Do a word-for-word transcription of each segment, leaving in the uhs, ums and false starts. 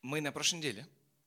Мы на прошлой неделе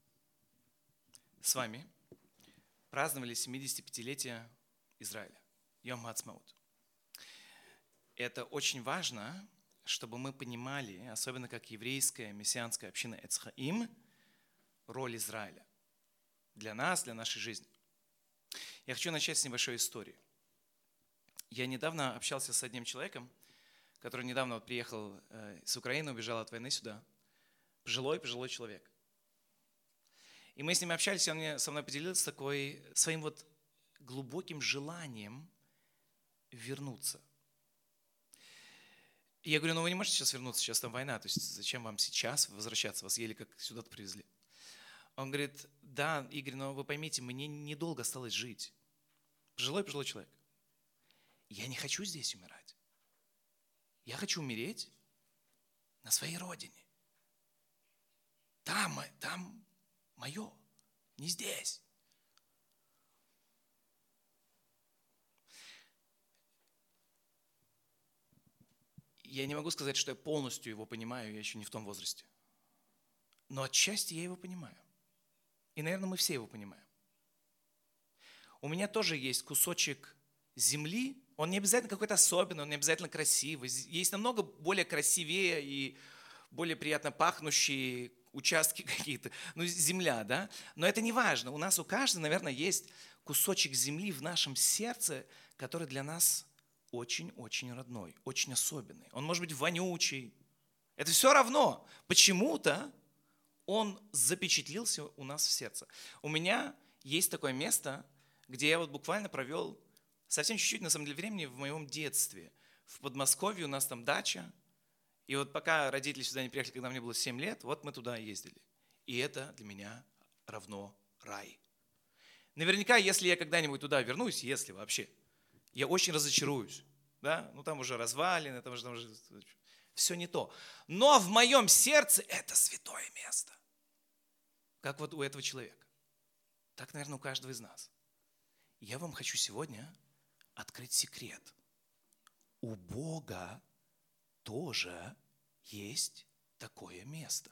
с вами праздновали семидесятипятилетие Израиля, Йом Хаацмаут. Это очень важно, чтобы мы понимали, особенно как еврейская мессианская община Эц Хаим, роль Израиля для нас, для нашей жизни. Я хочу начать с небольшой истории. Я недавно общался с одним человеком, который недавно вот приехал с Украины, убежал от войны сюда. Пожилой, пожилой человек. И мы с ним общались, и он мне, со мной поделился такой, своим вот глубоким желанием вернуться. И я говорю, ну вы не можете сейчас вернуться, сейчас там война, то есть зачем вам сейчас возвращаться, вас еле как сюда-то привезли. Он говорит, да, Игорь, но вы поймите, мне недолго осталось жить. Пожилой-пожилой человек. Я не хочу здесь умирать. Я хочу умереть на своей родине. Там, там мое, не здесь. Я не могу сказать, что я полностью его понимаю, я еще не в том возрасте. Но отчасти я его понимаю. И, наверное, мы все его понимаем. У меня тоже есть кусочек земли, он не обязательно какой-то особенный, он не обязательно красивый. Есть намного более красивее и более приятно пахнущие участки какие-то, ну, земля, да? Но это не важно. У нас у каждого, наверное, есть кусочек земли в нашем сердце, который для нас очень-очень родной, очень особенный. Он может быть вонючий. Это все равно. Почему-то он запечатлился у нас в сердце. У меня есть такое место, где я вот буквально провел совсем чуть-чуть, на самом деле, времени в моем детстве. В Подмосковье у нас там дача. И вот пока родители сюда не приехали, когда мне было семь лет, вот мы туда ездили. И это для меня равно рай. Наверняка, если я когда-нибудь туда вернусь, если вообще, я очень разочаруюсь. Да? Ну там уже развалины, там уже, там уже все не то. Но в моем сердце это святое место. Как вот у этого человека. Так, наверное, у каждого из нас. Я вам хочу сегодня открыть секрет. У Бога тоже есть такое место.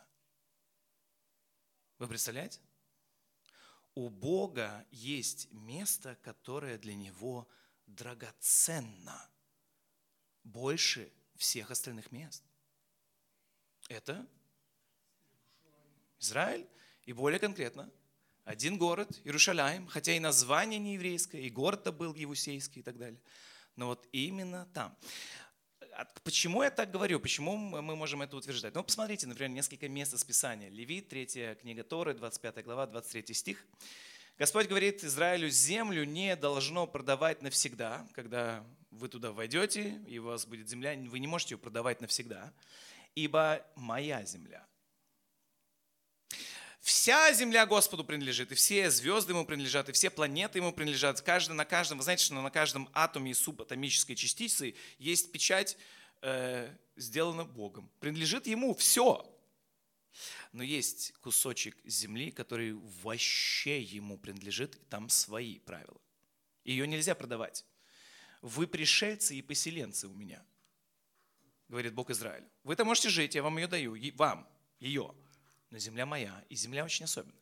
Вы представляете? У Бога есть место, которое для Него драгоценно, больше всех остальных мест. Это Израиль, и более конкретно, один город, Иерушалаим, хотя и название не еврейское, и город-то был евусейский и так далее. Но вот именно там. Почему я так говорю? Почему мы можем это утверждать? Ну, посмотрите, например, несколько мест из Писания. Левит, третья книга Торы, двадцать пятая глава, двадцать третий стих. Господь говорит Израилю, землю не должно продавать навсегда. Когда вы туда войдете, и у вас будет земля, вы не можете ее продавать навсегда, ибо моя земля. Вся земля Господу принадлежит, и все звезды Ему принадлежат, и все планеты Ему принадлежат. Каждый, на каждом, вы знаете, что на каждом атоме и субатомической частицы есть печать, э, сделана Богом. Принадлежит Ему все. Но есть кусочек земли, который вообще Ему принадлежит, и там свои правила. Ее нельзя продавать. Вы пришельцы и поселенцы у меня, говорит Бог Израилю. Вы там можете жить, я вам ее даю, вам, ее. Но земля моя, и земля очень особенная.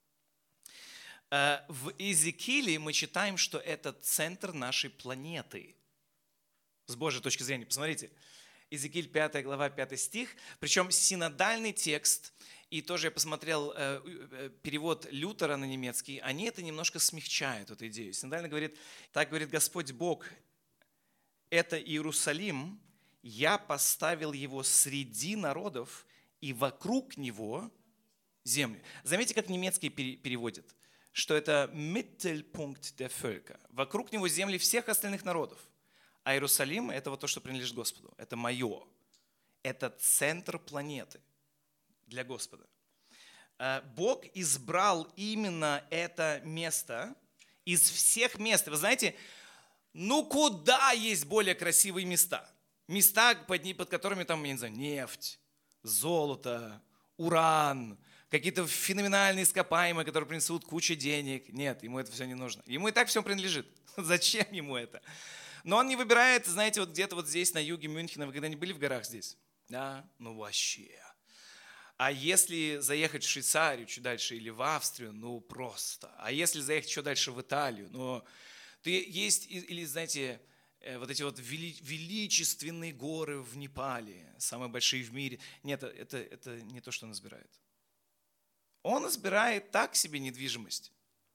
В Иезекииле мы читаем, что это центр нашей планеты. С Божьей точки зрения, посмотрите. Иезекииль пятая глава, пятый стих. Причем синодальный текст, и тоже я посмотрел перевод Лютера на немецкий, они это немножко смягчают, эту идею. Синодальный говорит, так говорит Господь Бог, это Иерусалим, я поставил его среди народов, и вокруг него землю. Заметьте, как немецкий переводит, что это Mittelpunkt der Völker. Вокруг него земли всех остальных народов. А Иерусалим – это вот то, что принадлежит Господу. Это мое. Это центр планеты для Господа. Бог избрал именно это место из всех мест. Вы знаете, ну куда есть более красивые места? Места, под, под которыми там, я не знаю, нефть, золото, уран, какие-то феноменальные ископаемые, которые принесут кучу денег. Нет, ему это все не нужно. Ему и так все принадлежит. Зачем ему это? Но он не выбирает, знаете, вот где-то вот здесь, на юге Мюнхена, вы когда-нибудь были в горах здесь? Да? Ну вообще. А если заехать в Швейцарию чуть дальше или в Австрию, ну просто. А если заехать еще дальше в Италию, ну, то есть, или, знаете, вот эти вот вели, величественные горы в Непале, самые большие в мире. Нет, это, это не то, что он избирает. Он избирает так себе недвижимость.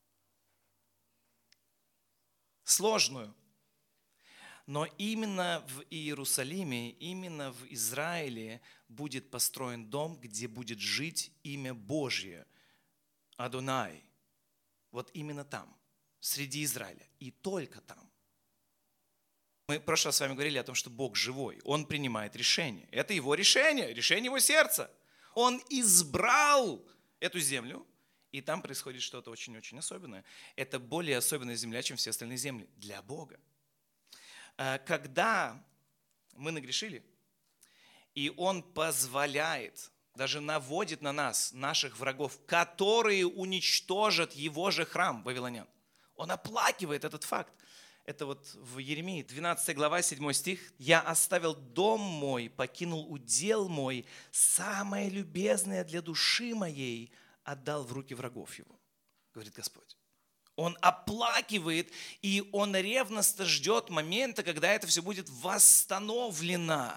Сложную. Но именно в Иерусалиме, именно в Израиле будет построен дом, где будет жить имя Божье, Адонай. Вот именно там, среди Израиля. И только там. Мы в прошлый раз с вами говорили о том, что Бог живой. Он принимает решение. Это его решение, решение его сердца. Он избрал эту землю, и там происходит что-то очень-очень особенное. Это более особенная земля, чем все остальные земли для Бога. Когда мы нагрешили, и Он позволяет, даже наводит на нас, наших врагов, которые уничтожат Его же храм, вавилонян. Он оплакивает этот факт. Это вот в Иеремии, двенадцатая глава, седьмой стих. «Я оставил дом мой, покинул удел мой, самое любезное для души моей отдал в руки врагов его», говорит Господь. Он оплакивает, и он ревностно ждет момента, когда это все будет восстановлено.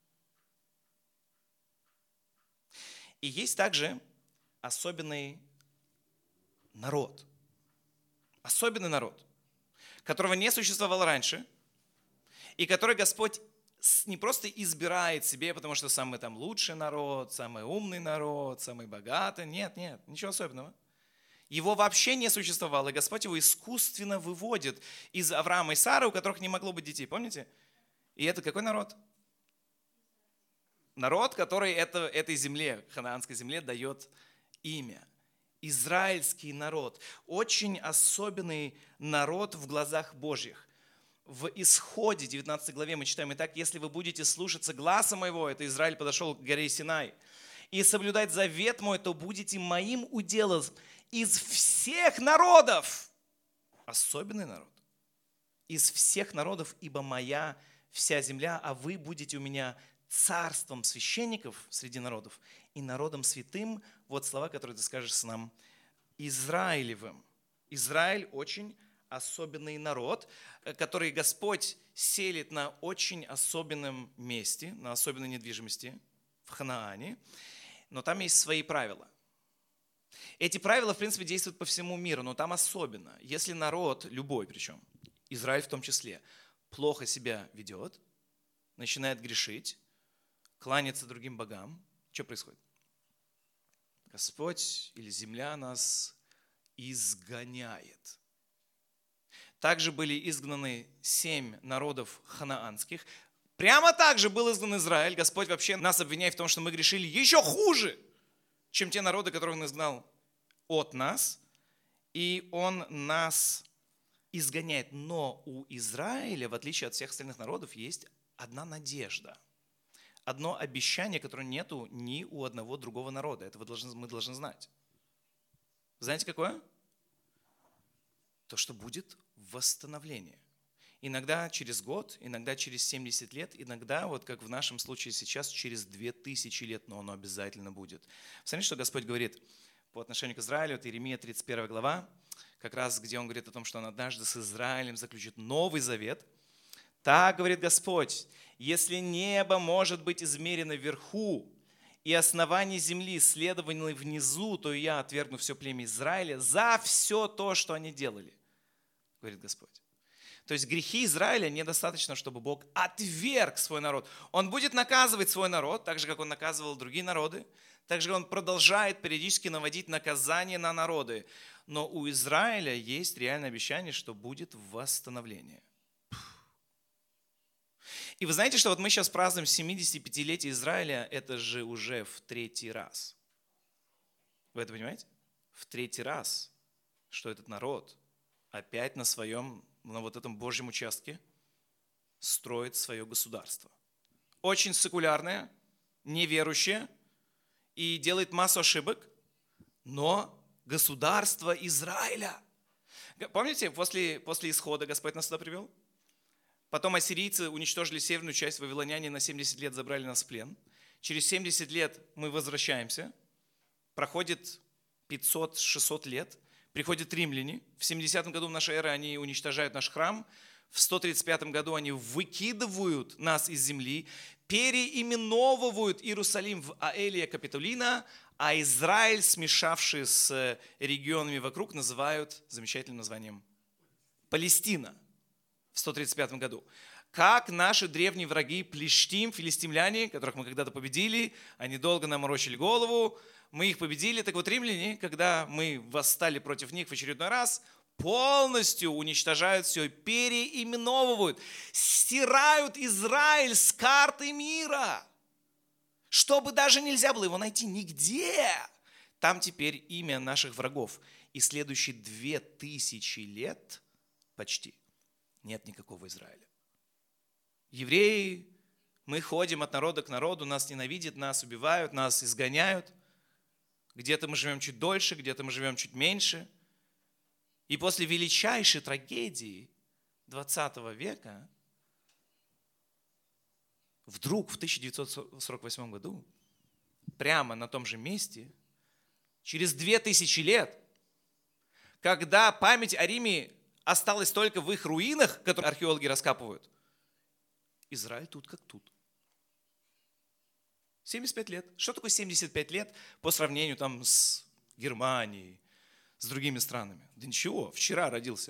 И есть также особенный народ. Особенный народ, которого не существовало раньше, и который Господь не просто избирает себе, потому что самый там лучший народ, самый умный народ, самый богатый. Нет, нет, ничего особенного. Его вообще не существовало, и Господь его искусственно выводит из Авраама и Сары, у которых не могло быть детей, помните? И это какой народ? Народ, который это, этой земле, ханаанской земле, дает имя. Израильский народ. Очень особенный народ в глазах Божьих. В Исходе, девятнадцатой главе мы читаем: «Итак, если вы будете слушаться гласа моего», это Израиль подошел к горе Синай, «и соблюдать завет мой, то будете моим уделом из всех народов». Особенный народ. «Из всех народов, ибо моя вся земля, а вы будете у меня царством священников среди народов и народом святым». Вот слова, которые ты скажешь с нам: Израилевым. Израиль очень особенный народ, который Господь селит на очень особенном месте, на особенной недвижимости в Ханаане. Но там есть свои правила. Эти правила, в принципе, действуют по всему миру, но там особенно. Если народ, любой причем, Израиль в том числе, плохо себя ведет, начинает грешить, кланяться другим богам, что происходит? Господь или земля нас изгоняет. Также были изгнаны семь народов ханаанских. Прямо так же был изгнан Израиль. Господь вообще нас обвиняет в том, что мы грешили еще хуже, чем те народы, которых Он изгнал от нас. И Он нас изгоняет. Но у Израиля, в отличие от всех остальных народов, есть одна надежда. Одно обещание, которое нету ни у одного другого народа. Это вы должны, мы должны знать. Знаете, какое? То, что будет восстановление. Иногда через год, иногда через семьдесят лет, иногда, вот как в нашем случае сейчас, через две тысячи лет, но оно обязательно будет. Смотрите, что Господь говорит по отношению к Израилю. Это Иеремия тридцать первая глава, как раз где Он говорит о том, что Он однажды с Израилем заключит новый завет. Так говорит Господь: если небо может быть измерено вверху, и основание земли исследованы внизу, то я отвергну все племя Израиля за все то, что они делали, говорит Господь. То есть грехи Израиля недостаточно, чтобы Бог отверг свой народ. Он будет наказывать свой народ, так же, как Он наказывал другие народы. Так же Он продолжает периодически наводить наказание на народы. Но у Израиля есть реальное обещание, что будет восстановление. И вы знаете, что вот мы сейчас празднуем семидесятипятилетие Израиля, это же уже в третий раз. Вы это понимаете? В третий раз, что этот народ опять на своем, на вот этом Божьем участке строит свое государство. Очень секулярное, неверующее и делает массу ошибок, но государство Израиля. Помните, после, после исхода Господь нас сюда привел? Потом ассирийцы уничтожили северную часть, вавилоняне на семьдесят лет забрали нас в плен. Через семьдесят лет мы возвращаемся. Проходит пятьсот-шестьсот лет. Приходят римляне. В семидесятом году нашей эры они уничтожают наш храм. В сто тридцать пятом году они выкидывают нас из земли, переименовывают Иерусалим в Аэлия Капитолина, а Израиль, смешавший с регионами вокруг, называют замечательным названием Палестина в сто тридцать пятом году. Как наши древние враги Плештим, филистимляне, которых мы когда-то победили, они долго нам морочили голову, мы их победили. Так вот, римляне, когда мы восстали против них в очередной раз, полностью уничтожают все, переименовывают, стирают Израиль с карты мира, чтобы даже нельзя было его найти нигде. Там теперь имя наших врагов. И следующие две тысячи лет почти нет никакого Израиля. Евреи, мы ходим от народа к народу, нас ненавидят, нас убивают, нас изгоняют. Где-то мы живем чуть дольше, где-то мы живем чуть меньше. И после величайшей трагедии двадцатого века вдруг в тысяча девятьсот сорок восьмом году, прямо на том же месте, через две тысячи лет, когда память о Риме осталась только в их руинах, которые археологи раскапывают, Израиль тут как тут. семьдесят пять лет. Что такое семьдесят пять лет по сравнению там с Германией, с другими странами? Да ничего, вчера родился.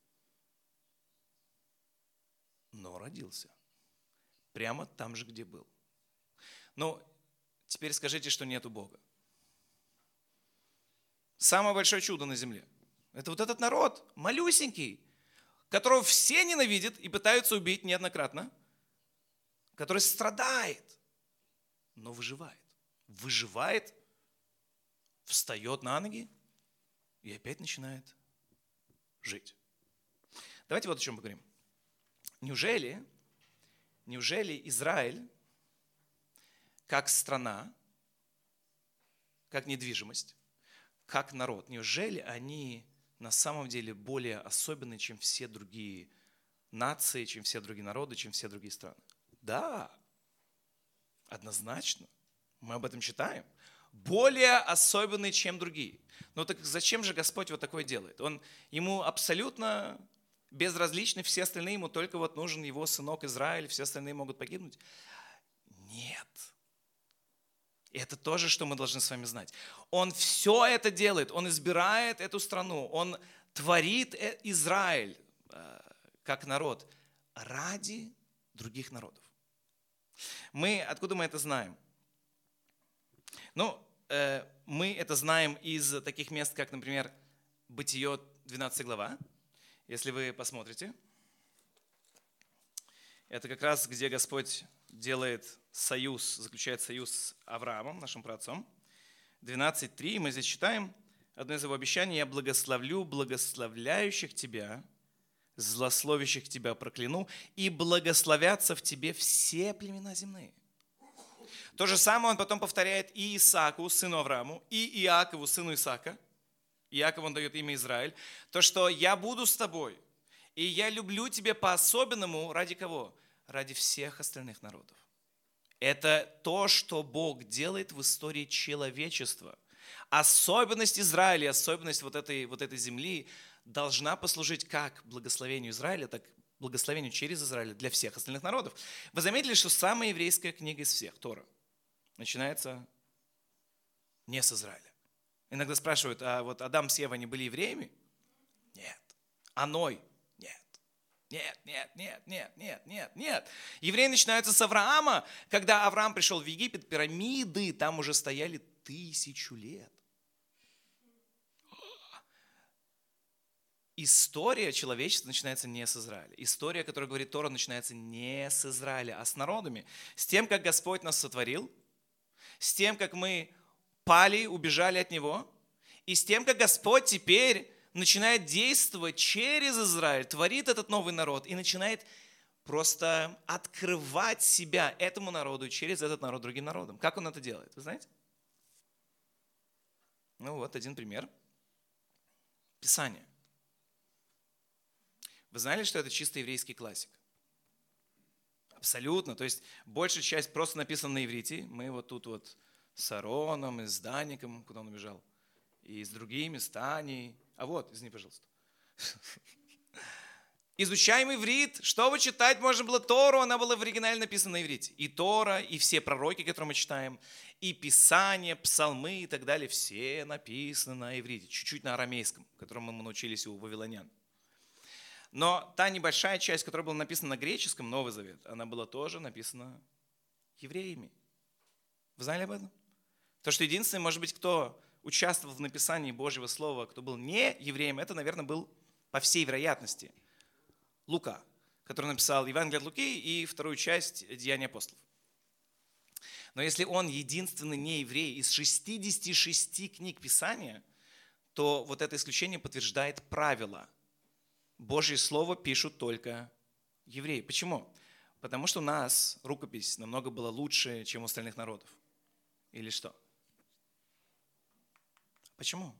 Но родился. Прямо там же, где был. Но теперь скажите, что нету Бога. Самое большое чудо на земле – это вот этот народ, малюсенький, которого все ненавидят и пытаются убить неоднократно, который страдает, но выживает. Выживает, встает на ноги и опять начинает жить. Давайте вот о чем поговорим. Неужели, неужели Израиль, как страна, как недвижимость, как народ, неужели они на самом деле более особенны, чем все другие нации, чем все другие народы, чем все другие страны? Да, однозначно. Мы об этом читаем. Более особенный, чем другие. Но так зачем же Господь вот такое делает? Он, ему абсолютно безразличны все остальные, ему только вот нужен его сынок Израиль, все остальные могут погибнуть. Нет. Это тоже, что мы должны с вами знать. Он все это делает, он избирает эту страну, он творит Израиль как народ ради других народов. Мы, откуда мы это знаем? Ну, э, мы это знаем из таких мест, как, например, Бытие, двенадцатая глава. Если вы посмотрите, это как раз, где Господь делает союз, заключает союз с Авраамом, нашим праотцом. двенадцать три, мы здесь читаем одно из его обещаний: «Я благословлю благословляющих тебя, злословящих тебя прокляну, и благословятся в тебе все племена земные». То же самое он потом повторяет и Исааку, сыну Аврааму, и Иакову, сыну Исаака. Иакову он дает имя Израиль. То, что я буду с тобой, и я люблю тебя по-особенному. Ради кого? Ради всех остальных народов. Это то, что Бог делает в истории человечества. Особенность Израиля, особенность вот этой, вот этой земли должна послужить как благословению Израиля, так и благословению через Израиль для всех остальных народов. Вы заметили, что самая еврейская книга из всех, Тора, начинается не с Израиля. Иногда спрашивают, а вот Адам с Евой, они были евреями? Нет. А Ной? Нет. Нет, нет, нет, нет, нет, нет, нет. Евреи начинаются с Авраама. Когда Авраам пришел в Египет, пирамиды там уже стояли тысячу лет. История человечества начинается не с Израиля. История, которая говорит Тора, начинается не с Израиля, а с народами. С тем, как Господь нас сотворил, с тем, как мы пали, убежали от Него, и с тем, как Господь теперь начинает действовать через Израиль, творит этот новый народ и начинает просто открывать себя этому народу через этот народ другим народам. Как Он это делает, вы знаете? Ну вот один пример. Писание. Вы знали, что это чисто еврейский классик? Абсолютно. То есть большая часть просто написана на иврите. Мы вот тут вот с Ароном, и с Даником, куда он убежал, и с другими, с Таней. А вот, извини, пожалуйста. Изучаем иврит. Чтобы читать можно было Тору, она была в оригинале написана на иврите. И Тора, и все пророки, которые мы читаем, и Писания, псалмы и так далее, все написаны на иврите. Чуть-чуть на арамейском, которому мы научились у вавилонян. Но та небольшая часть, которая была написана на греческом, Новый Завет, она была тоже написана евреями. Вы знали об этом? То, что единственный, может быть, кто участвовал в написании Божьего Слова, кто был не евреем, это, наверное, был, по всей вероятности, Лука, который написал Евангелие от Луки и вторую часть Деяний апостолов. Но если он единственный не еврей из шестидесяти шести книг Писания, то вот это исключение подтверждает правило. Божье Слово пишут только евреи. Почему? Потому что у нас рукопись намного была лучше, чем у остальных народов. Или что? Почему?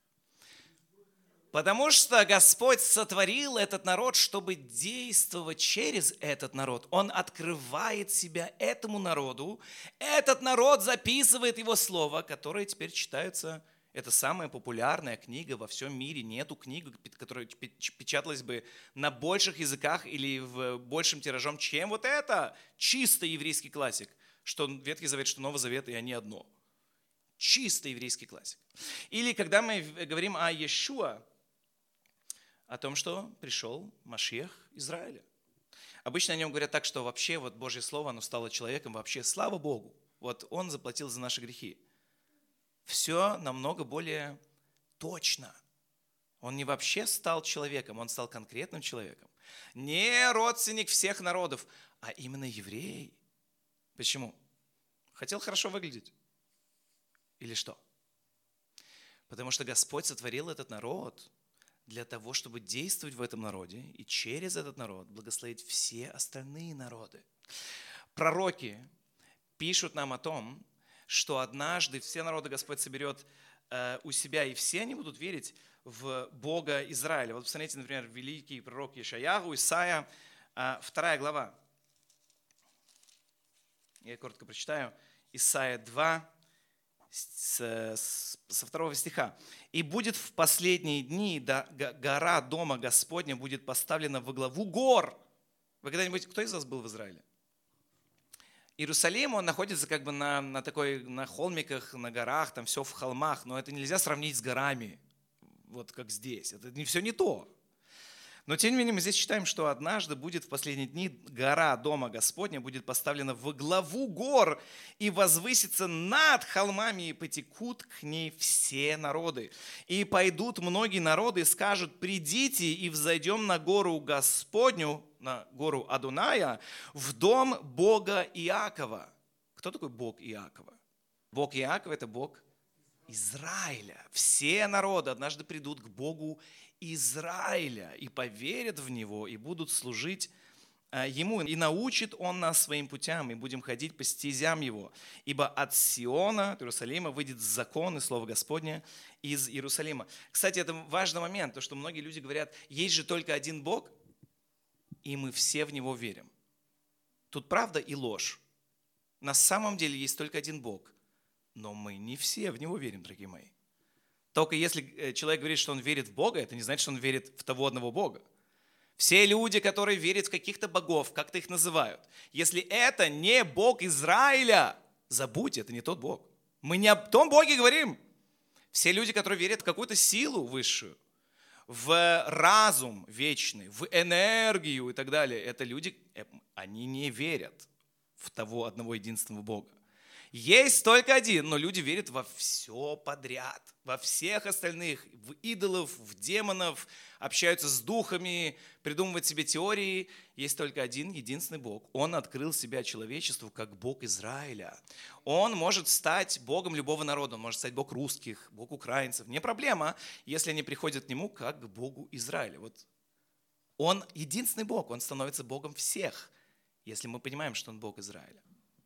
Потому что Господь сотворил этот народ, чтобы действовать через этот народ. Он открывает себя этому народу. Этот народ записывает его слова, которые теперь читаются. Это самая популярная книга во всем мире. Нету книги, которая печаталась бы на больших языках или в большем тиражом, чем вот это. Чисто еврейский классик. Что Ветхий Завет, что Новый Завет, и они одно. Чисто еврейский классик. Или когда мы говорим о Иешуа, о том, что пришел Машиах Израиля. Обычно о нем говорят так, что вообще вот Божье Слово, оно стало человеком, вообще слава Богу. Вот Он заплатил за наши грехи. Все намного более точно. Он не вообще стал человеком, он стал конкретным человеком. Не родственник всех народов, а именно еврей. Почему? Хотел хорошо выглядеть. Или что? Потому что Господь сотворил этот народ для того, чтобы действовать в этом народе и через этот народ благословить все остальные народы. Пророки пишут нам о том, что однажды все народы Господь соберет э, у себя, и все они будут верить в Бога Израиля. Вот посмотрите, например, великий пророк Ешаяху, Исайя, э, вторая глава. Я коротко прочитаю. Исайя два, с, с, со второго стиха. «И будет в последние дни да, гора Дома Господня будет поставлена во главу гор». Вы когда-нибудь, кто из вас был в Израиле? Иерусалим, он находится как бы на, на, такой, на холмиках, на горах, там все в холмах, но это нельзя сравнить с горами, вот как здесь. Это не, все не то. Но тем не менее мы здесь читаем, что однажды будет в последние дни гора Дома Господня будет поставлена во главу гор и возвысится над холмами, и потекут к ней все народы. И пойдут многие народы и скажут: придите и взойдем на гору Господню, на гору Адоная, в дом Бога Иакова. Кто такой Бог Иакова? Бог Иакова – это Бог Израиля. Все народы однажды придут к Богу Израиля и поверят в Него, и будут служить Ему. И научит Он нас своим путям, и будем ходить по стезям Его. Ибо от Сиона, от Иерусалима, выйдет закон и Слово Господне из Иерусалима. Кстати, это важный момент, то, что многие люди говорят, есть же только один Бог, и мы все в Него верим. Тут правда и ложь. На самом деле есть только один Бог, но мы не все в Него верим, дорогие мои. Только если человек говорит, что он верит в Бога, это не значит, что он верит в того одного Бога. Все люди, которые верят в каких-то богов, как-то их называют, если это не Бог Израиля, забудьте, это не тот Бог. Мы не о том Боге говорим. Все люди, которые верят в какую-то силу высшую, в разум вечный, в энергию и так далее, это люди, они не верят в того одного единственного Бога. Есть только один, но люди верят во все подряд, во всех остальных, в идолов, в демонов, общаются с духами, придумывают себе теории. Есть только один, единственный Бог. Он открыл себя человечеству как Бог Израиля. Он может стать Богом любого народа, он может стать Бог русских, Бог украинцев. Не проблема, если они приходят к Нему как к Богу Израиля. Вот Он единственный Бог, Он становится Богом всех, если мы понимаем, что Он Бог Израиля.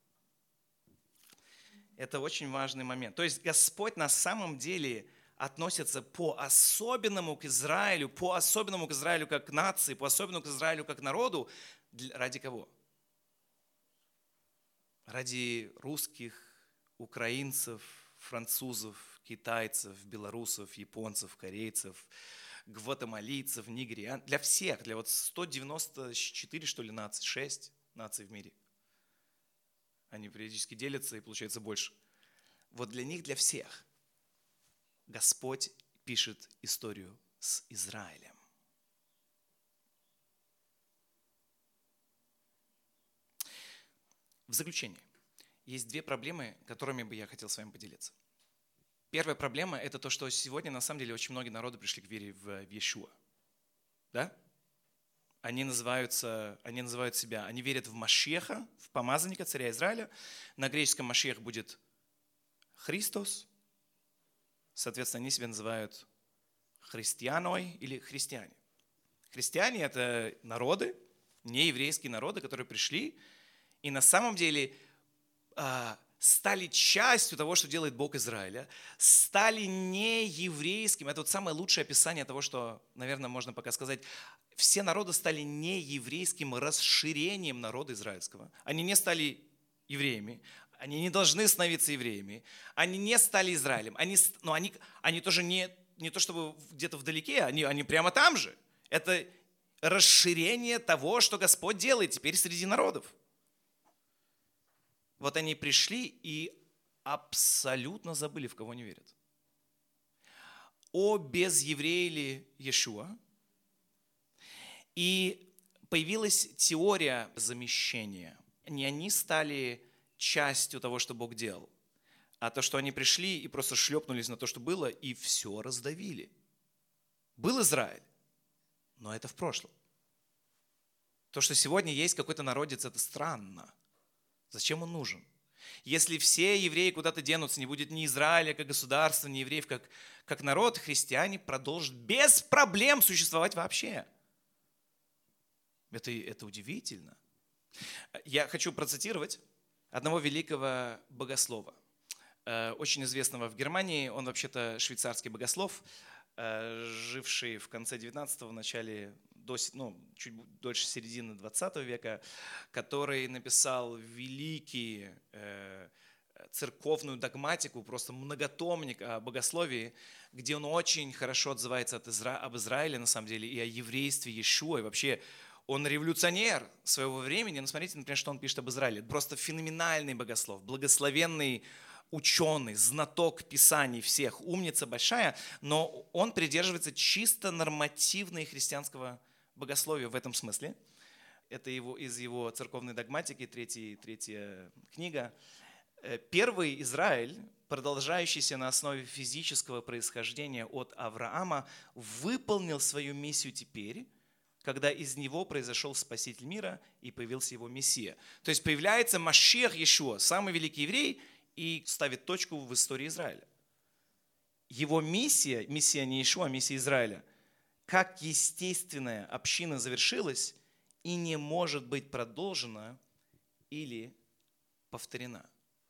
Это очень важный момент. То есть Господь на самом деле относится по-особенному к Израилю, по-особенному к Израилю как к нации, по-особенному к Израилю как к народу. Ради кого? ради русских, украинцев, французов, китайцев, белорусов, японцев, корейцев, гватемалийцев, нигериан. Для всех, для вот сто девяносто четыре, что ли, наций, шесть наций в мире. Они периодически делятся и получается больше. Вот для них, для всех Господь пишет историю с Израилем. В заключение, есть две проблемы, которыми бы я хотел с вами поделиться. Первая проблема – это то, что сегодня на самом деле очень многие народы пришли к вере в Иешуа. Да? Они называются, они называют себя, они верят в Машеха, в помазанника царя Израиля. На греческом Машех будет Христос. Соответственно, они себя называют христианой или христиане. Христиане – это народы, нееврейские народы, которые пришли и на самом деле стали частью того, что делает Бог Израиля, стали нееврейским. Это вот самое лучшее описание того, что, наверное, можно пока сказать. Все народы стали нееврейским расширением народа израильского. Они не стали евреями, они не должны становиться евреями, они не стали Израилем. Они, но они, они тоже не, не то чтобы где-то вдалеке, они, они прямо там же. Это расширение того, что Господь делает теперь среди народов. Вот они пришли и абсолютно забыли, в кого они верят. О безевреи ли Иешуа. И появилась теория замещения. Не они стали частью того, что Бог делал, а то, что они пришли и просто шлепнулись на то, что было, и все раздавили. Был Израиль, но это в прошлом. То, что сегодня есть какой-то народец, это странно. Зачем он нужен? Если все евреи куда-то денутся, не будет ни Израиля как государства, ни евреев как, как народ, христиане продолжат без проблем существовать вообще. Это, это удивительно. Я хочу процитировать одного великого богослова, очень известного в Германии. Он вообще-то швейцарский богослов, живший в конце девятнадцатого, в начале, до, ну, чуть дольше середины двадцатого века, который написал великий э, церковную догматику, просто многотомник о богословии, где он очень хорошо отзывается от Изра... об Израиле, на самом деле, и о еврействе Иешуа, и вообще он революционер своего времени. Но смотрите, например, что он пишет об Израиле. Просто феноменальный богослов, благословенный ученый, знаток писаний всех, умница большая, но он придерживается чисто нормативной христианского богословия в этом смысле. Это его, из его церковной догматики, третья, третья книга. Первый Израиль, продолжающийся на основе физического происхождения от Авраама, выполнил свою миссию теперь, когда из него произошел Спаситель мира и появился его Мессия. То есть появляется Машиах Иешуа, самый великий еврей, и ставит точку в истории Израиля. Его миссия, миссия не Иешуа, а миссия Израиля, как естественная община завершилась и не может быть продолжена или повторена.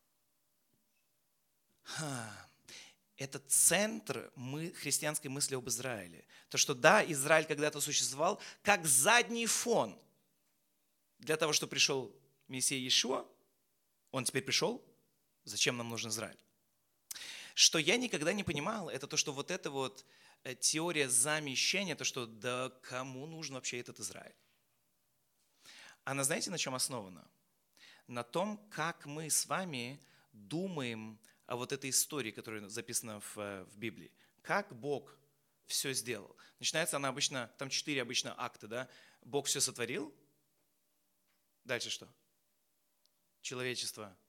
Ха. Это центр мы, христианской мысли об Израиле. То, что да, Израиль когда-то существовал как задний фон для того, чтобы пришел Мессия Иешуа. Он теперь пришел. Зачем нам нужен Израиль? Что я никогда не понимал, это то, что вот эта вот теория замещения, то, что да кому нужен вообще этот Израиль? Она знаете, на чем основана? На том, как мы с вами думаем о вот этой истории, которая записана в, в Библии. Как Бог все сделал. Начинается она обычно, там четыре обычно акта, да? Бог все сотворил. Дальше что? Человечество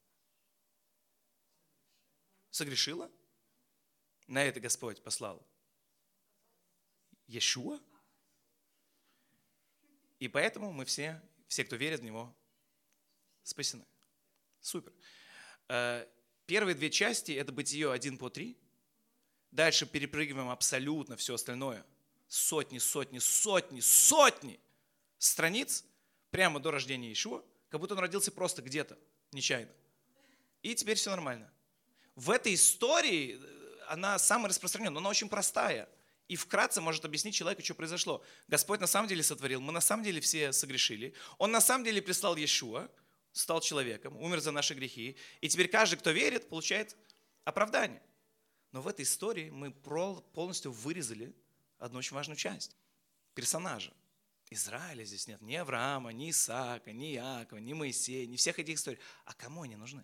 согрешило. На это Господь послал Иешуа. И поэтому мы все, все, кто верит в Него, спасены. Супер. Первые две части – это Бытие один по три. Дальше перепрыгиваем абсолютно все остальное. Сотни, сотни, сотни, сотни страниц прямо до рождения Иешуа, как будто он родился просто где-то, нечаянно. И теперь все нормально. В этой истории она самая распространенная, но она очень простая. И вкратце может объяснить человеку, что произошло. Господь на самом деле сотворил, мы на самом деле все согрешили. Он на самом деле прислал Иешуа, стал человеком, умер за наши грехи, и теперь каждый, кто верит, получает оправдание. Но в этой истории мы полностью вырезали одну очень важную часть – персонажа. Израиля здесь нет, ни Авраама, ни Исаака, ни Иакова, ни Моисея, ни всех этих историй. А кому они нужны?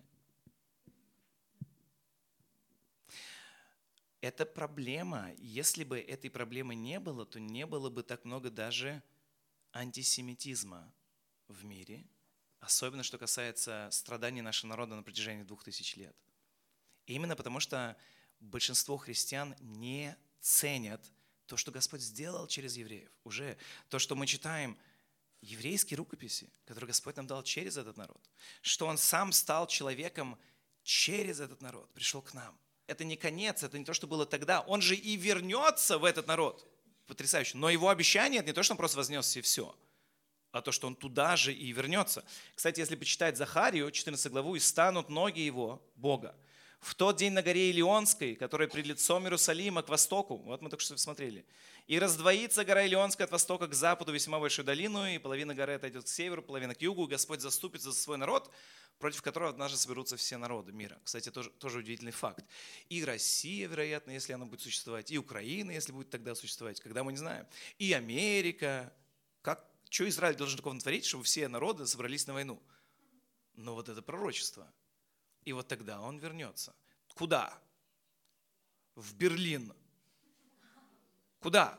Это проблема. Если бы этой проблемы не было, то не было бы так много даже антисемитизма в мире, особенно что касается страданий нашего народа на протяжении двух тысяч лет. И именно потому, что большинство христиан не ценят то, что Господь сделал через евреев. Уже то, что мы читаем, еврейские рукописи, которые Господь нам дал через этот народ, что Он сам стал человеком через этот народ, пришел к нам. Это не конец, это не то, что было тогда. Он же и вернется в этот народ. Потрясающе. Но его обещание – это не то, что он просто вознесся и все, а то, что он туда же и вернется. Кстати, если почитать Захарию, четырнадцатую главу, «И станут ноги его, Бога, в тот день на горе Илионской, которая пред лицом Иерусалима к востоку». Вот мы только что смотрели. «И раздвоится гора Илионская от востока к западу весьма большую долину, и половина горы отойдет к северу, половина к югу, и Господь заступится за свой народ, против которого однажды соберутся все народы мира». Кстати, тоже, тоже удивительный факт. И Россия, вероятно, если она будет существовать, и Украина, если будет тогда существовать, когда мы не знаем, и Америка. Как, что Израиль должен такого натворить, чтобы все народы собрались на войну? Но вот это пророчество. И вот тогда он вернется. Куда? В Берлин. Куда?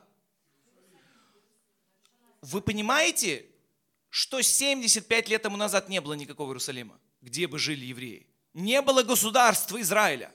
Вы понимаете, что семьдесят пять лет тому назад не было никакого Иерусалима, где бы жили евреи? Не было государства Израиля.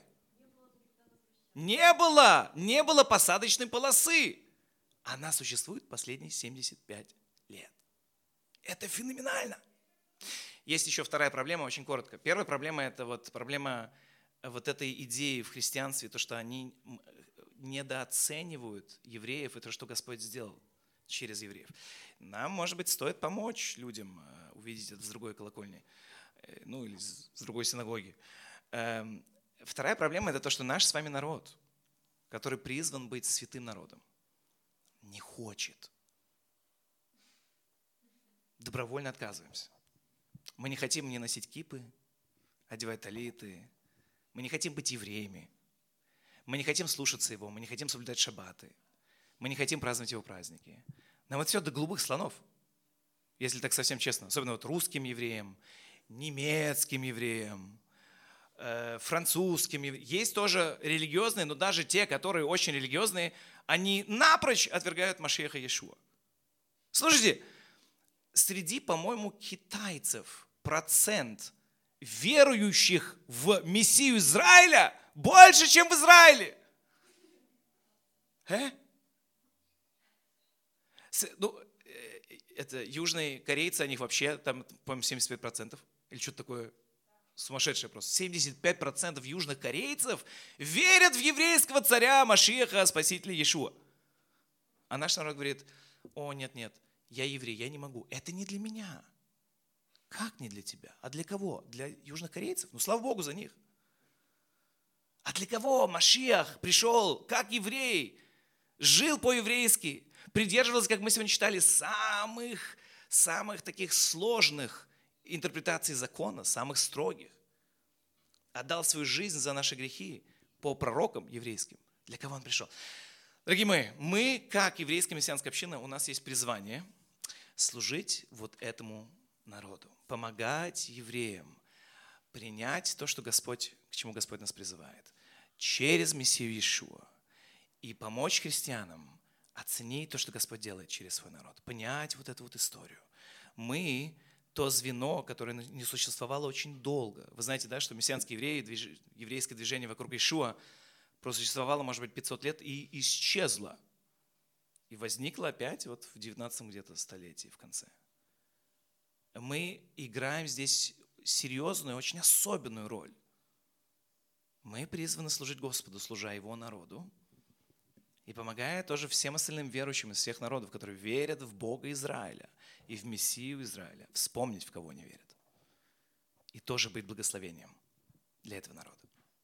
Не было. Не было посадочной полосы. Она существует последние семьдесят пять лет. Это феноменально. Есть еще вторая проблема, очень коротко. Первая проблема – это вот проблема вот этой идеи в христианстве, то, что они недооценивают евреев и то, что Господь сделал через евреев. Нам, может быть, стоит помочь людям увидеть это с другой колокольни, ну или с другой синагоги. Вторая проблема – это то, что наш с вами народ, который призван быть святым народом, не хочет. Добровольно отказываемся. Мы не хотим не носить кипы, одевать талиты. Мы не хотим быть евреями. Мы не хотим слушаться Его, мы не хотим соблюдать шаббаты. Мы не хотим праздновать Его праздники. Нам это все до голубых слонов, если так совсем честно. Особенно вот русским евреям, немецким евреям, э, французским евреям. Есть тоже религиозные, но даже те, которые очень религиозные, они напрочь отвергают Машиаха Иешуа. Слушайте, среди, по-моему, китайцев процент верующих в Мессию Израиля больше, чем в Израиле. Э? Ну, это южные корейцы, у них вообще, там, по-моему, семьдесят пять процентов. Или что-то такое сумасшедшее просто. семьдесят пять процентов южных корейцев верят в еврейского царя Машиаха, спасителя Иешуа. А наш народ говорит: о, нет-нет, я еврей, я не могу. Это не для меня. Как не для тебя? А для кого? Для южных корейцев? Ну, слава Богу за них. А для кого Машиах пришел как еврей, жил по-еврейски, придерживался, как мы сегодня читали, самых, самых таких сложных интерпретаций закона, самых строгих. Отдал свою жизнь за наши грехи по пророкам еврейским. Для кого он пришел? Дорогие мои, мы, как еврейская мессианская община, у нас есть призвание служить вот этому народу, помогать евреям принять то, что Господь, к чему Господь нас призывает, через Мессию Иешуа, и помочь христианам оценить то, что Господь делает через свой народ, понять вот эту вот историю. Мы то звено, которое не существовало очень долго. Вы знаете, да, что мессианские евреи, движ... еврейское движение вокруг Иешуа просуществовало, может быть, пятьсот лет и исчезло. И возникло опять вот в девятнадцатом где-то столетии в конце. Мы играем здесь серьезную, очень особенную роль. Мы призваны служить Господу, служа Его народу, и помогая тоже всем остальным верующим из всех народов, которые верят в Бога Израиля и в Мессию Израиля, вспомнить, в кого они верят. И тоже быть благословением для этого народа.